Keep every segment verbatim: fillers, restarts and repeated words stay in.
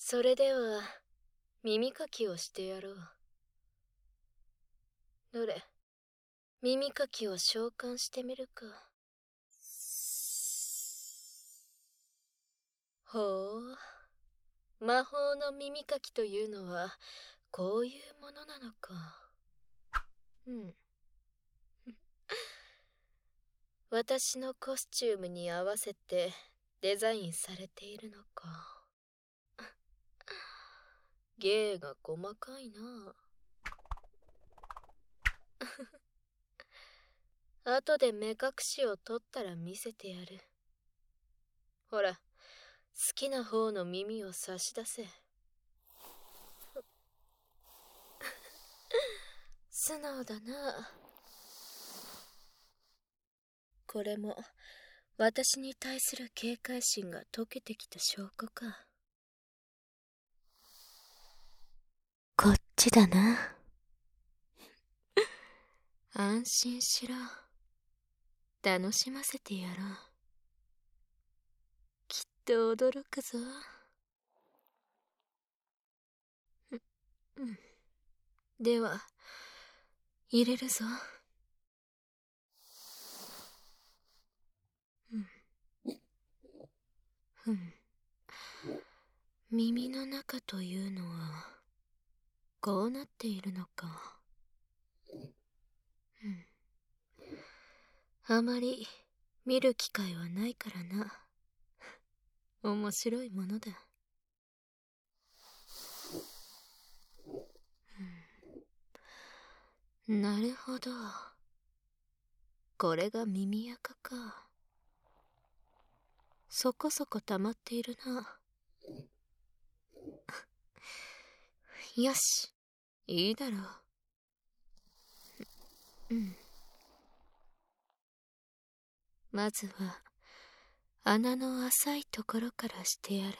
それでは耳かきをしてやろう。どれ、耳かきを召喚してみるか。ほう、魔法の耳かきというのはこういうものなのか。うん。私のコスチュームに合わせてデザインされているのか。芸が細かいな。後で目隠しを取ったら見せてやる。ほら、好きな方の耳を差し出せ。素直だな。これも私に対する警戒心が解けてきた証拠か。こっちだな。安心しろ。楽しませてやろう。きっと驚くぞ。うん。では、入れるぞ。うん。うん。耳の中というのは、こうなっているのか。うん。あまり見る機会はないからな。面白いものだ。うん、なるほど。これが耳垢か。そこそこ溜まっているな。よし、いいだろう。うん。まずは穴の浅いところからしてやる。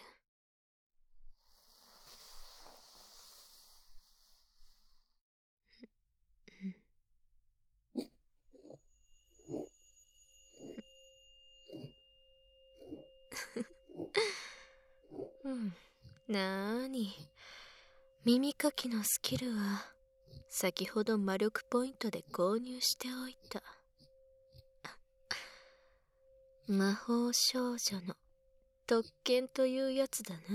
うん。なーに、耳かきのスキルは先ほど魔力ポイントで購入しておいた。魔法少女の特権というやつだな。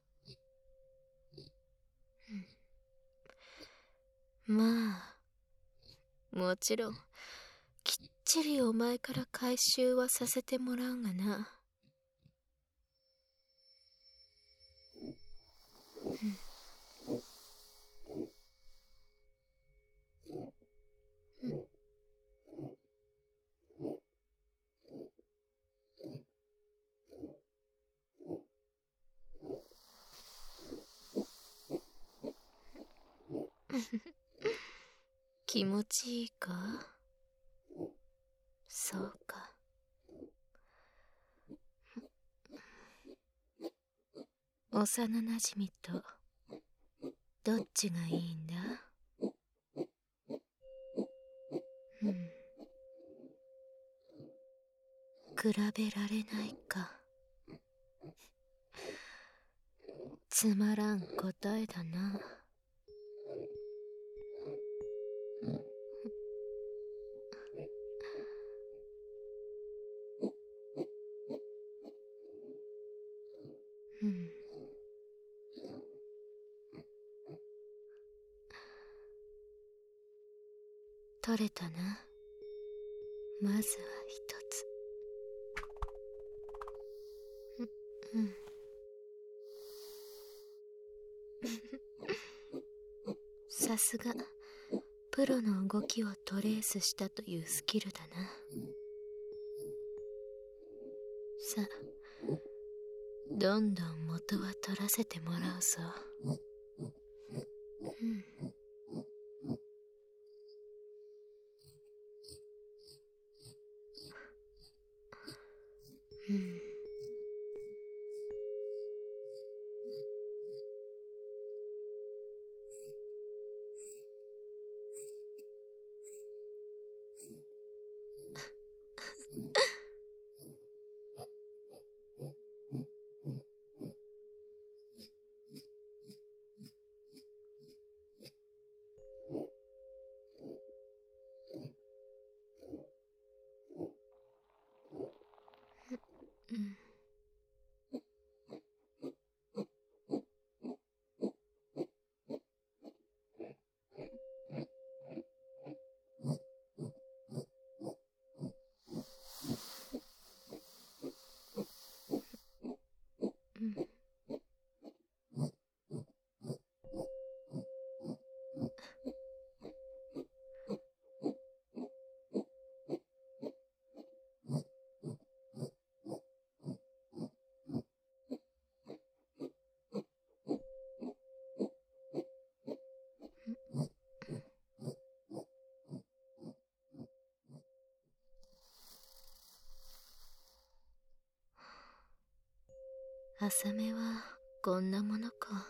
うん、まあもちろんきっちりお前から回収はさせてもらうがな。うん。気持ちいいか？そうか。幼なじみとどっちがいいんだ？うん。比べられないか。つまらん答えだな。うん。取れたな。まずは一つ。うん。さすがプロの動きをトレースしたというスキルだな。さあ、どんどん元は取らせてもらうぞ。うん。うん。 浅めはこんなものか。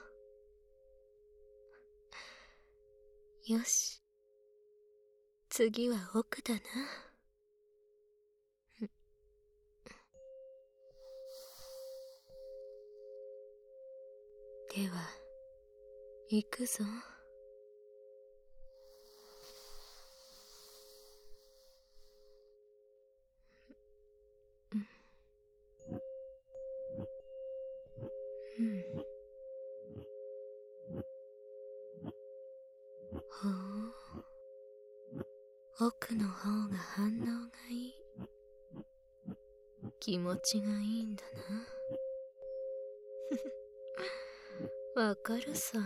よし、次は奥だな。では行くぞ。うん。ほう、奥の方が反応がいい。気持ちがいいんだな。わかるさ。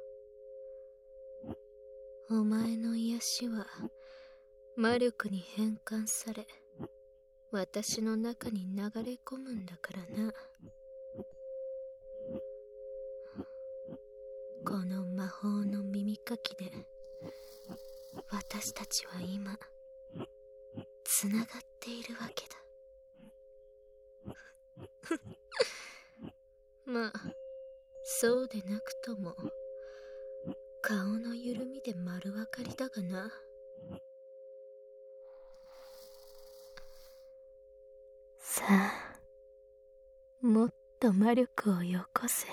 お前の癒しは魔力に変換され、私の中に流れ込むんだからな。この魔法の耳かきで私たちは今つながっているわけだ。まあそうでなくとも顔の緩みで丸分かりだがな。さあ、もっと魔力をよこせ。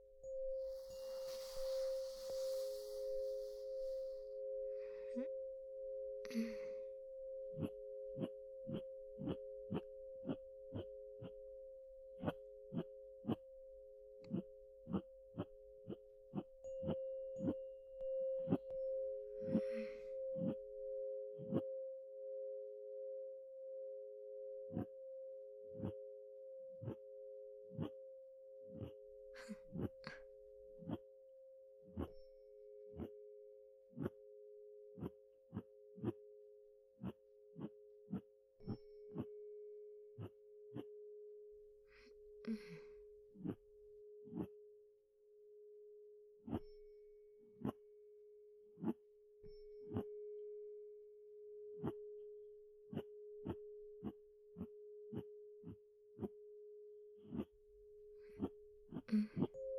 うん。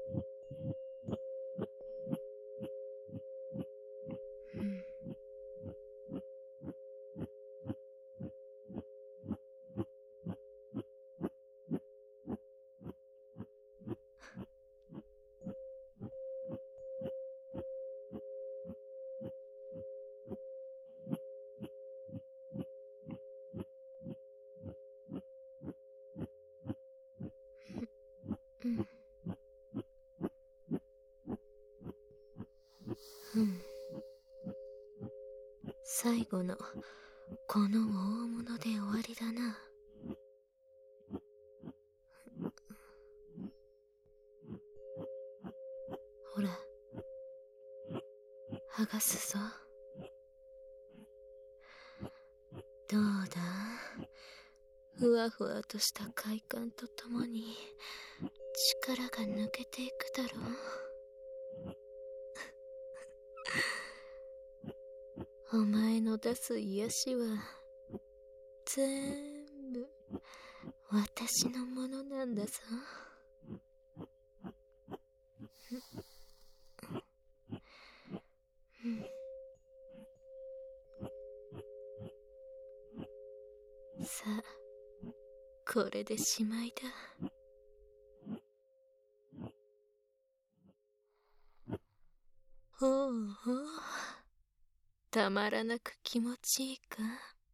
うん。うん。うん。最後のこの大物で終わりだな。ほら、剥がすぞ。どうだ、ふわふわとした快感とともに力が抜けていくだろう。お前の出す癒しは全部私のものなんだぞ。うん。さあ、これでしまいだ。ほうほう、たまらなく気持ちいいか。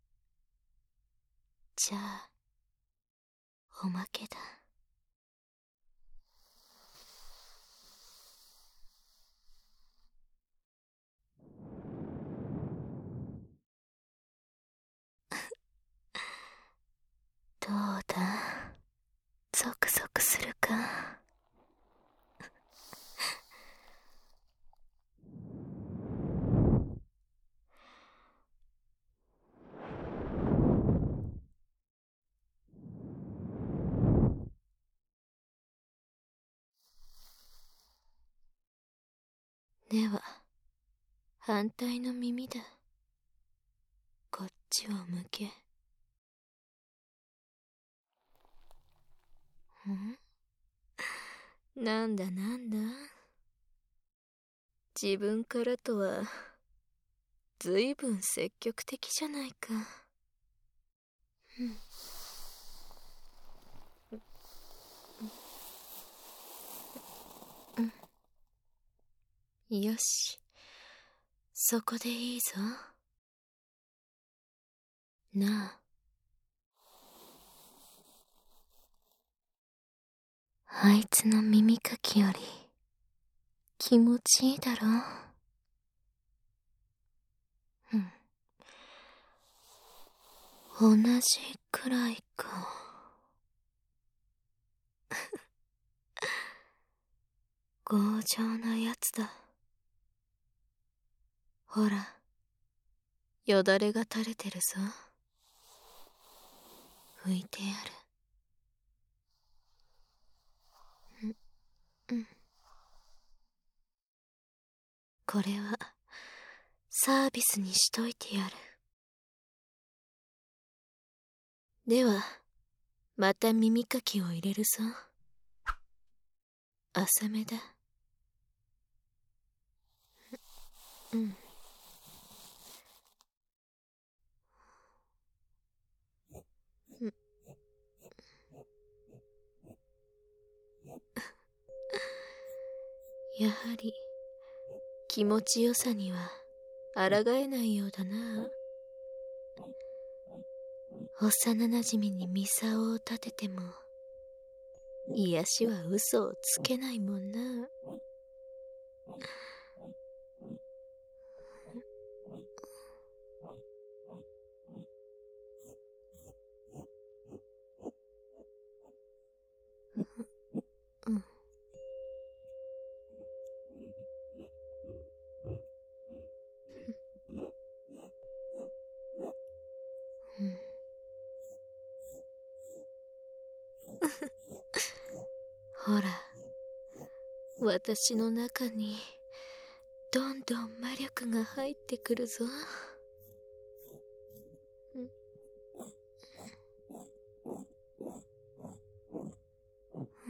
じゃあおまけだ。どうだ、ゾクゾクするか。では反対の耳だ。こっちを向け。ん？ なんだなんだ。自分からとはずいぶん積極的じゃないか。うん、うん、よし、そこでいいぞ。なあ、あいつの耳かきより気持ちいいだろ。うん、同じくらいか。強情なやつだ。ほら、よだれが垂れてるぞ。拭いてやる。うん、うん。これはサービスにしといてやる。ではまた耳かきを入れるぞ。浅めだ。うん。うん、やはり気持ちよさには抗えないようだな。幼なじみにミサオを立てても癒しは嘘をつけないもんな。うん。うん。ほら、私の中にどんどん魔力が入ってくるぞ。うん、うん、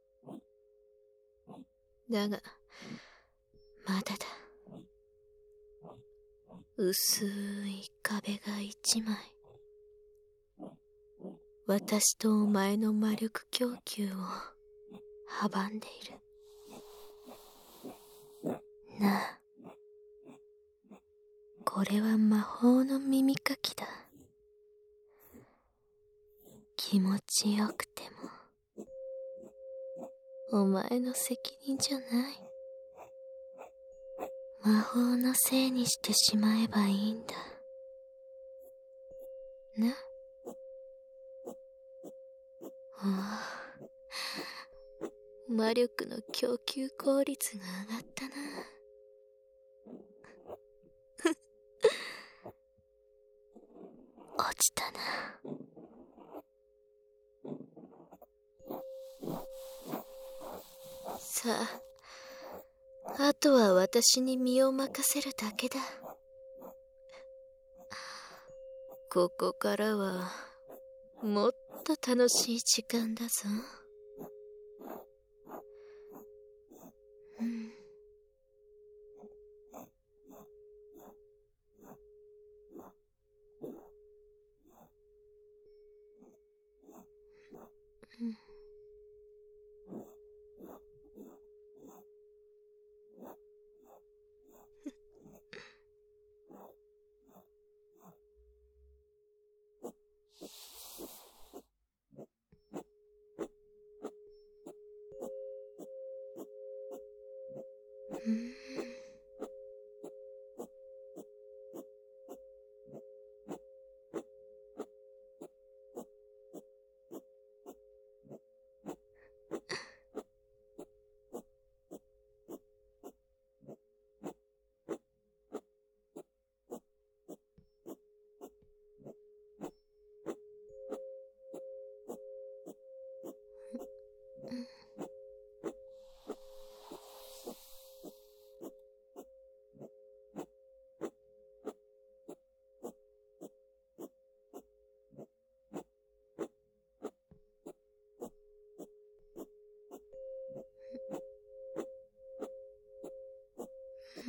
だがまだだ。薄い壁が一枚、私とお前の魔力供給を阻んでいる。なあ、これは魔法の耳かきだ。気持ちよくてもお前の責任じゃない。魔法のせいにしてしまえばいいんだな。おお、魔力の供給効率が上がったな。落ちたな。さあ、あとは私に身を任せるだけだ。ここからはもっと楽しい時間だぞ。うん。うん。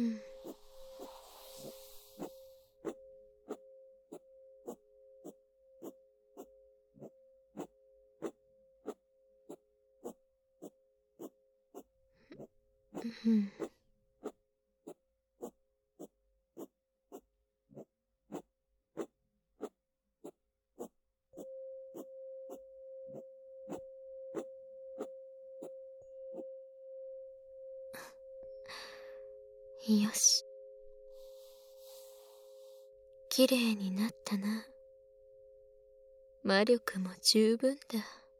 うんうんよし。綺麗になったな。魔力も十分だ。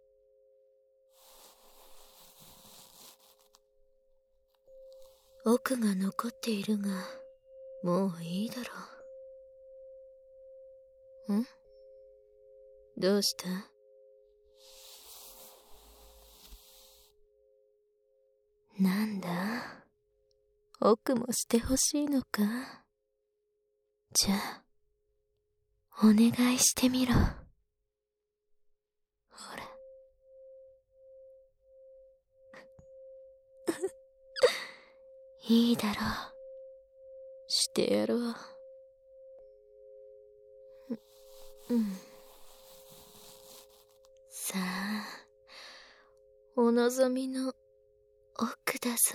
奥が残っているが、もういいだろう。ん？どうした？なんだ？奥もしてほしいのか？じゃあ、お願いしてみろ。ほら。いいだろう。してやろう。うん。さあ、お望みの奥だぞ。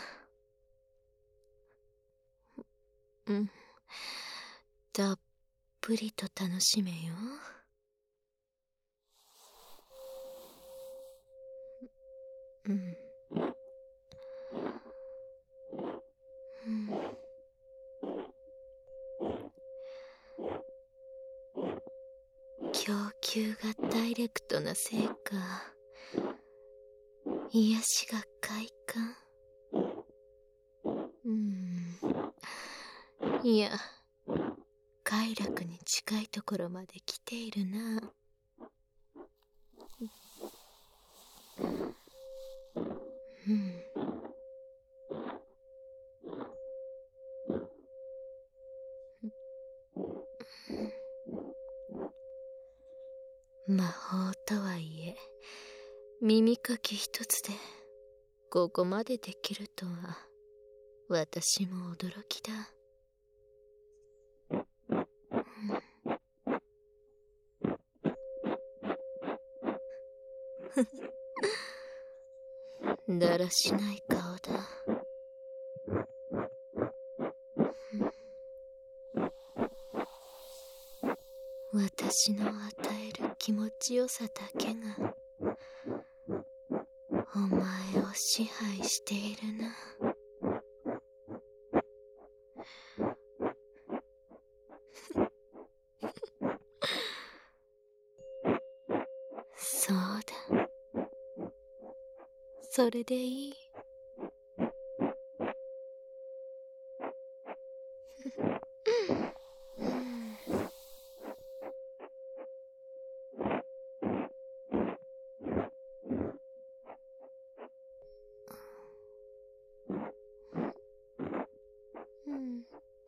うん。たっぷりと楽しめよ。うん。うん。供給がダイレクトなせいか、癒しが快感。うーん。いや、快楽に近いところまで来ているな。うん。魔法とはいえ、耳かき一つでここまでできるとは、私も驚きだ。だらしない顔だ。私の与える気持ちよさだけがお前を支配しているな。そうだ。それでいい。うん。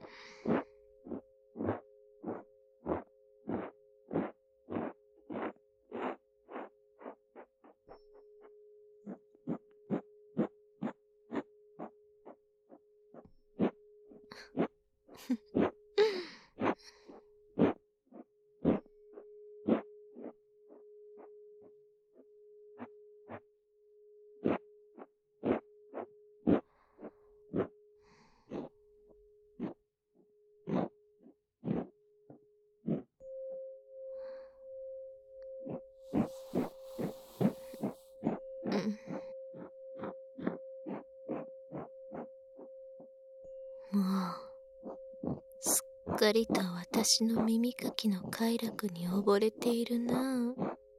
もうすっかりと私の耳かきの快楽に溺れているな。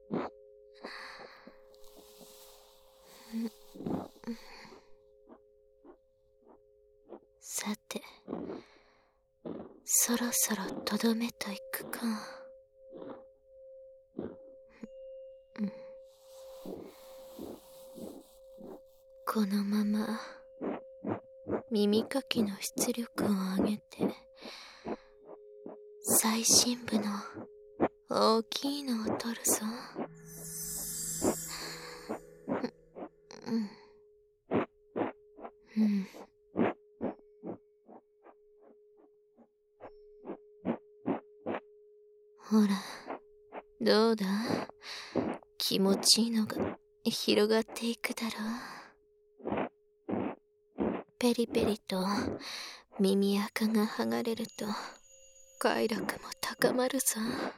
さて、そろそろとどめといくか。うん、このまま耳かきの出力を上げて最深部の大きいのを取るぞ。うんうんほら、どうだ？気持ちいいのが広がっていくだろう。ペリペリと耳垢が剥がれると快楽も高まるぞ。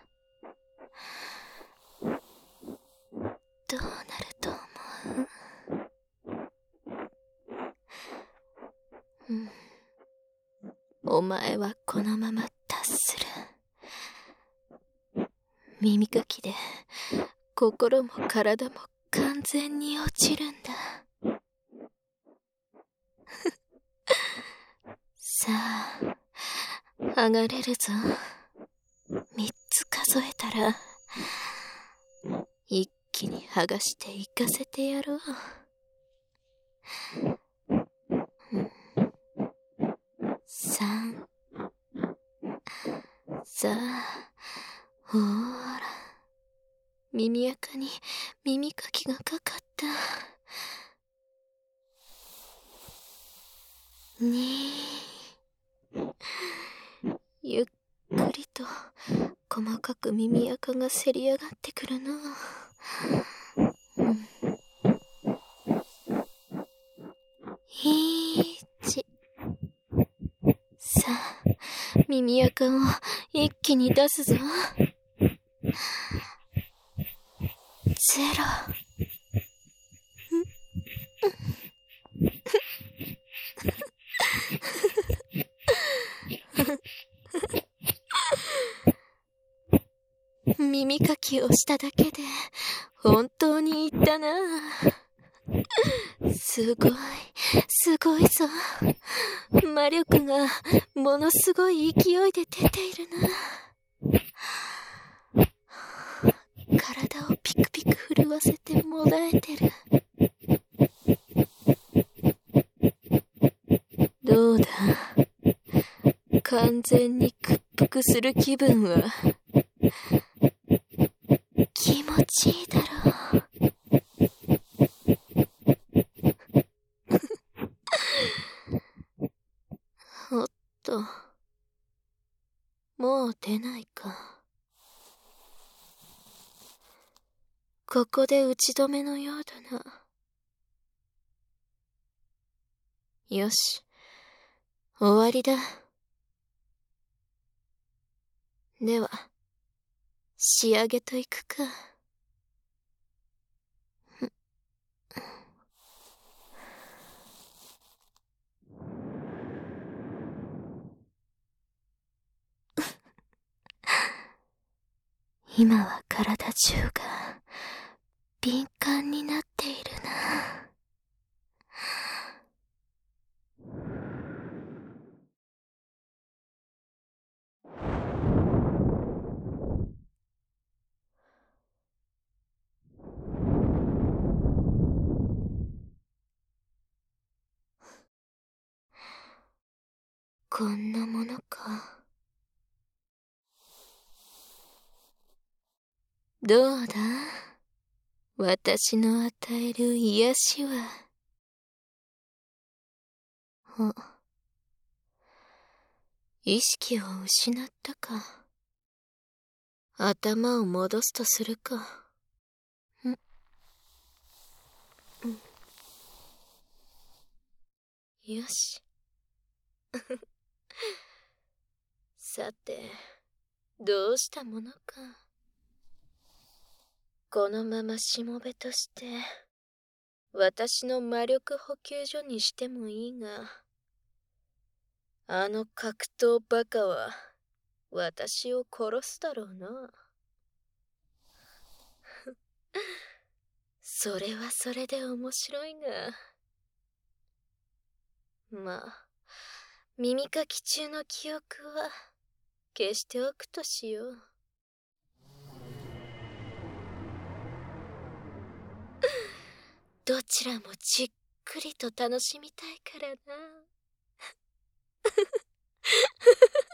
どうなると思う？うん。お前はこのまま達する。耳かきで心も体も完全に落ちるんだ。さあ、剥がれるぞ。三つ数えたら、一気に剥がしていかせてやろう。三。さあ、ほーら。耳垢に耳かきがかかった。に。ゆっくりと細かく耳垢がせり上がってくるな。うん。一。さあ、耳垢を一気に出すぞ。ゼロ。耳かきをしただけで本当にいったな。すごい、すごいぞ。魔力がものすごい勢いで出ているな。体をピクピク震わせてもらえてる。どうだ？完全に屈服する気分は気持ちいいだろう。おっと、もう出ないか。ここで打ち止めのようだな。よし、終わりだ。では、仕上げといくか。今は体中が敏感になっているな。こんなものか。どうだ？私の与える癒しは。お、意識を失ったか。頭を戻すとするか。ん、うん。よし。さて、どうしたものか。このまましもべとして、私の魔力補給所にしてもいいが、あの格闘バカは、私を殺すだろうな。それはそれで面白いが。まあ、耳かき中の記憶は消しておくとしよう。どちらもじっくりと楽しみたいからな。